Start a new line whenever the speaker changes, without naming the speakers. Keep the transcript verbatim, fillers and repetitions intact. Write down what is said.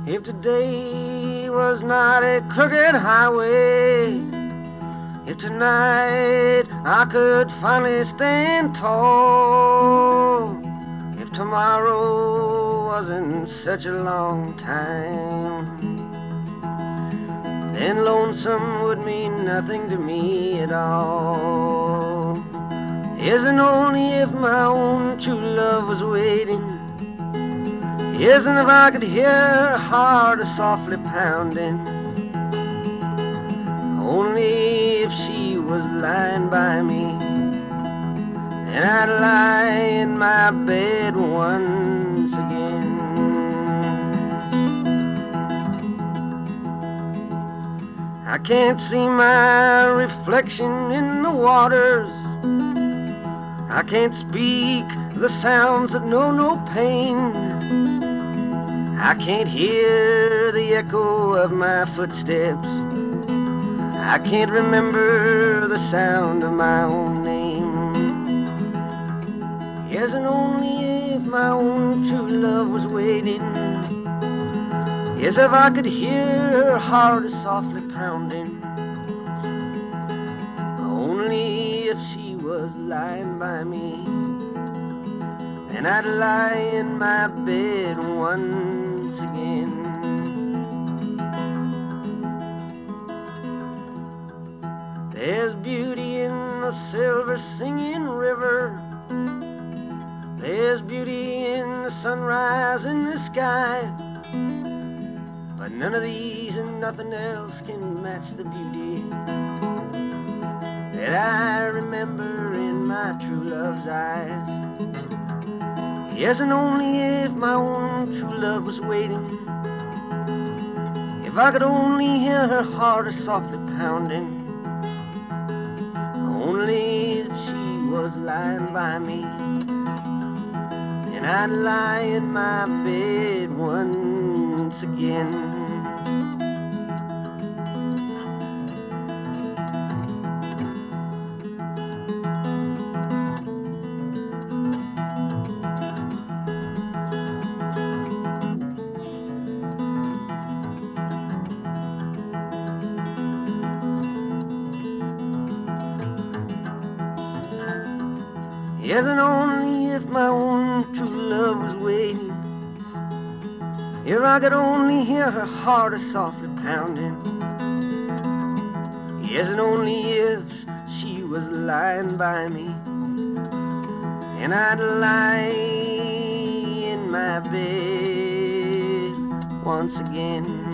If today was not a crooked highway, if tonight I could finally stand tall, if tomorrow wasn't such a long time, then lonesome would mean nothing to me at all. Isn't only if my own true love was waiting, isn't if I could hear her heart softly pounding, only if she was lying by me, and I'd lie in my bed once again. I can't see my reflection in the waters, I can't speak the sounds that know no pain, I can't hear the echo of my footsteps, I can't remember the sound of my own name. Yes, and only if my own true love was waiting, yes, if I could hear her heart softly pounding, only if she was lying by me, and I'd lie in my bed once again. There's beauty in the silver singing river, there's beauty in the sunrise in the sky, but none of these and nothing else can match the beauty that I remember in my true love's eyes. Yes, and only if my own true love was waiting, if I could only hear her heart softly pounding, only if she was lying by me, and I'd lie in my bed once again. Yes, and only if my own true love was waiting, if I could only hear her heart softly pounding, yes, and only if she was lying by me, and I'd lie in my bed once again.